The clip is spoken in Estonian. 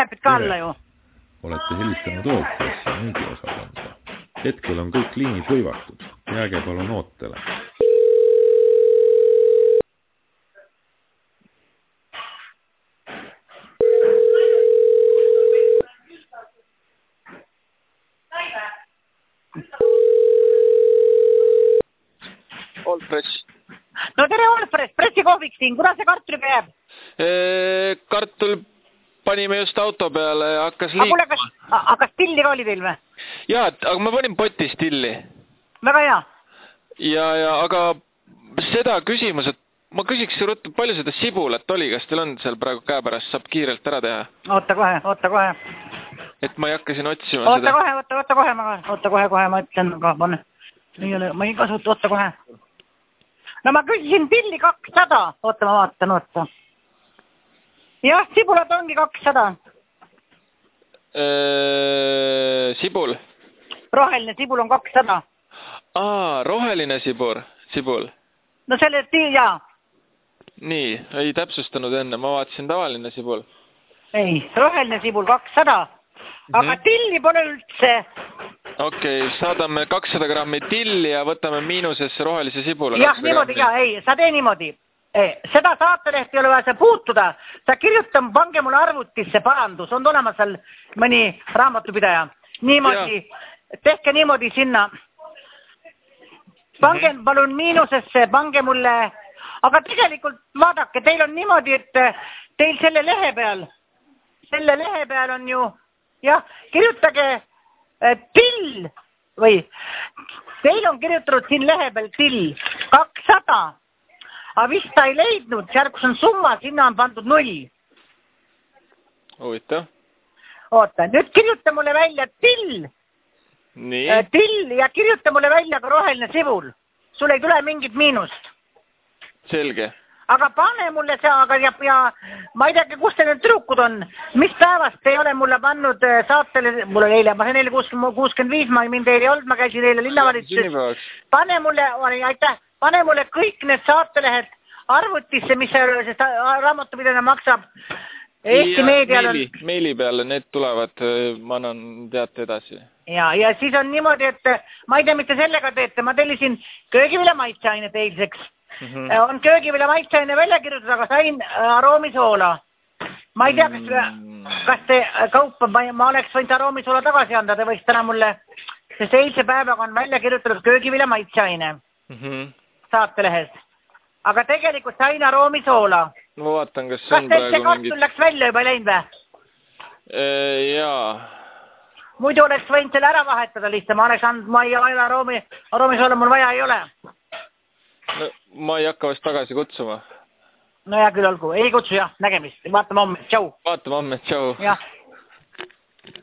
Häpid ka alla ju. Olete helistanud Ooperasse müügiosakonda. Hetkel on kõik liinid hõivatud. Jääge palun ootele. Olpress. No tere Olpress, pressikohvik siin, kuna see kartuli jääb? Kartul panime just auto peale ja hakkas liikuma. Aga stilli ka oli teil või? Jaa, aga ma panin poti stilli. Väga hea. Aga seda küsimus, et ma küsiks ruttu, palju seda sibulat oli, kas teil on seal praegu käepärast, saab kiirelt ära teha? Oota kohe. Et ma ei hakka siin otsima seda. Oota kohe, ma ütlen, aga ma ei kasuta, oota kohe. No ma küsisin tilli 200, oota ma vaatan. Jah, sibulat ongi 200. Sibul? Roheline sibul on 200. Roheline sibul. No selle jaa. Nii, ei täpsustanud enne, ma vaatasin tavaline sibul. Ei, roheline sibul 200, aga tilli pole üldse. Okei, saadame 200 grammi tilli ja võtame miinusesse rohelise sibula. Jah, niimoodi, sa tee niimoodi. Seda saatelehti ei ole vaja puutuda. Sa kirjuta, pange mulle arvutisse parandus, on olemas seal mõni raamatupidaja. Niimoodi, tehke niimoodi sinna. Pange palun miinusesse, pange mulle, aga tegelikult vaadake, teil on niimoodi, et teil selle lehe peal on ju, jah, kirjutage till või teil on kirjutatud siin lehe peal till 200, aga vist ta ei leidnud, seal kus on summa, sinna on pandud 0. Huvitav. Oota, nüüd kirjuta mulle välja till. Nii. Till ja kirjuta mulle välja ka roheline sibul. Sul ei tule mingit miinust. Selge. Aga pane mulle see, ja ma ei teagi, kus te need trükud on. Mis päevast ei ole mulle pannud saatele, mul oli eile, ma sain eile 65, ma mind eile ei olnud, ma käisin eile linnavalitsuses. Pane mulle kõik need saatelehed arvutisse, mis raamatupidajana maksab. Eesti meedial on... Meili peale, need tulevad, ma annan teate edasi. Ja siis on niimoodi, et ma ei tea, mitte sellega teete, ma tellisin köögivilja maitseainet eilseks. On köögivilja maitseaine välja kirjutatud, aga sain aroomisoola. Ma ei tea, kas te kaupa, ma oleks võinud aroomisoola tagasi anda, te võiks täna mulle, sest eilse päevaga on välja kirjutatud köögivilja maitseaine saatelehes. Aga tegelikult sain aroomisoola. Ma vaatan, kas see on praegu mingit... Kas teil see kartul läks välja juba läinud või? Jaa. Muidu oleks võinud selle ära vahetada lihtsalt, ma oleks andnud, ma ei ole aroomisoola, mul vaja ei ole. No, ma ei hakka vast tagasi kutsuma. No hea küll olgu, ei kutsu jah, nägemist, vaatame homme, tšau. Vaatame homme, tšau. Jah.